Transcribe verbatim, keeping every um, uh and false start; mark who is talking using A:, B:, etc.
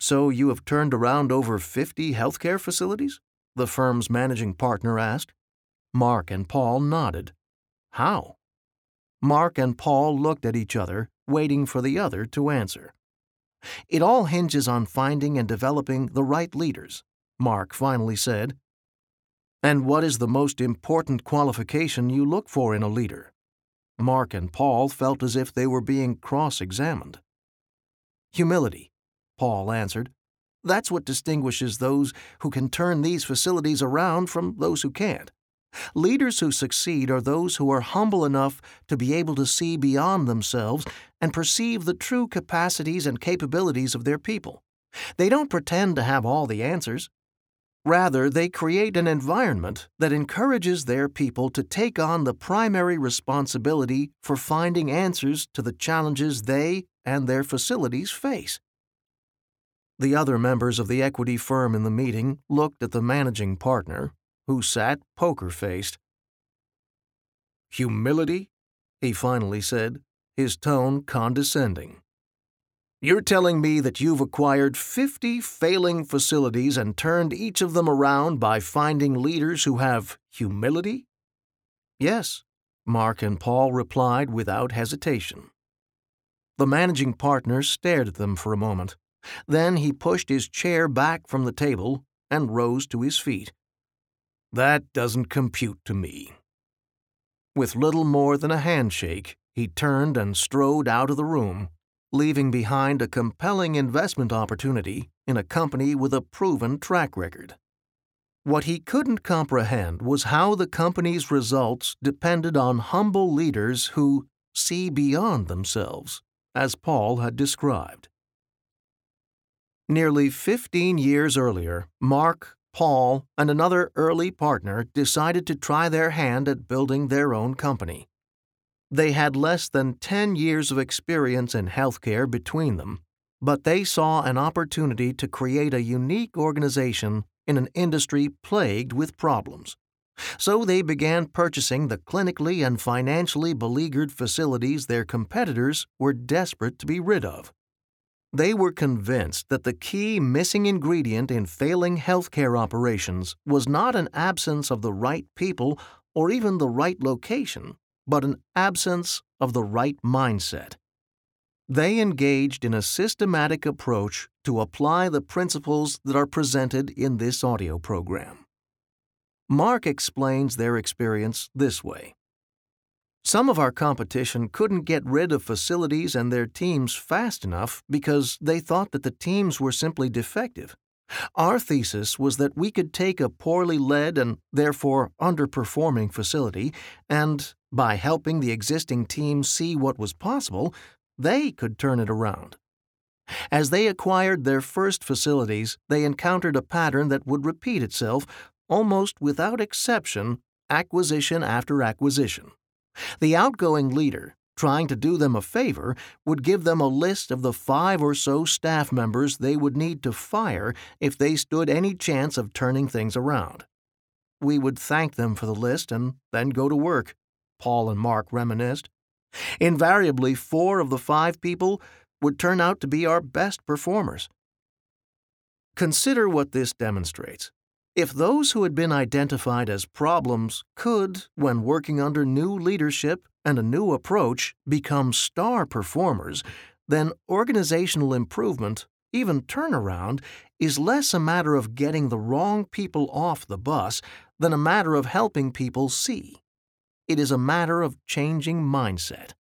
A: So you have turned around over fifty healthcare facilities? The firm's managing partner asked. Mark and Paul nodded. How? Mark and Paul looked at each other, waiting for the other to answer. It all hinges on finding and developing the right leaders, Mark finally said. And what is the most important qualification you look for in a leader? Mark and Paul felt as if they were being cross-examined. Humility, Paul answered. That's what distinguishes those who can turn these facilities around from those who can't. Leaders who succeed are those who are humble enough to be able to see beyond themselves and perceive the true capacities and capabilities of their people. They don't pretend to have all the answers. Rather, they create an environment that encourages their people to take on the primary responsibility for finding answers to the challenges they and their facilities face. The other members of the equity firm in the meeting looked at the managing partner, who sat poker-faced. Humility? He finally said, his tone condescending. You're telling me that you've acquired fifty failing facilities and turned each of them around by finding leaders who have humility? Yes, Mark and Paul replied without hesitation. The managing partner stared at them for a moment. Then he pushed his chair back from the table and rose to his feet. That doesn't compute to me. With little more than a handshake, he turned and strode out of the room, leaving behind a compelling investment opportunity in a company with a proven track record. What he couldn't comprehend was how the company's results depended on humble leaders who see beyond themselves, as Paul had described. Nearly fifteen years earlier, Mark, Paul, and another early partner decided to try their hand at building their own company. They had less than ten years of experience in healthcare between them, but they saw an opportunity to create a unique organization in an industry plagued with problems. So they began purchasing the clinically and financially beleaguered facilities their competitors were desperate to be rid of. They were convinced that the key missing ingredient in failing healthcare operations was not an absence of the right people or even the right location, but an absence of the right mindset. They engaged in a systematic approach to apply the principles that are presented in this audio program. Mark explains their experience this way. Some of our competition couldn't get rid of facilities and their teams fast enough because they thought that the teams were simply defective. Our thesis was that we could take a poorly led and therefore underperforming facility and, by helping the existing team see what was possible, they could turn it around. As they acquired their first facilities, they encountered a pattern that would repeat itself almost without exception, acquisition after acquisition. The outgoing leader, trying to do them a favor, would give them a list of the five or so staff members they would need to fire if they stood any chance of turning things around. We would thank them for the list and then go to work, Paul and Mark reminisced. Invariably, four of the five people would turn out to be our best performers. Consider what this demonstrates. If those who had been identified as problems could, when working under new leadership and a new approach, become star performers, then organizational improvement, even turnaround, is less a matter of getting the wrong people off the bus than a matter of helping people see. It is a matter of changing mindset.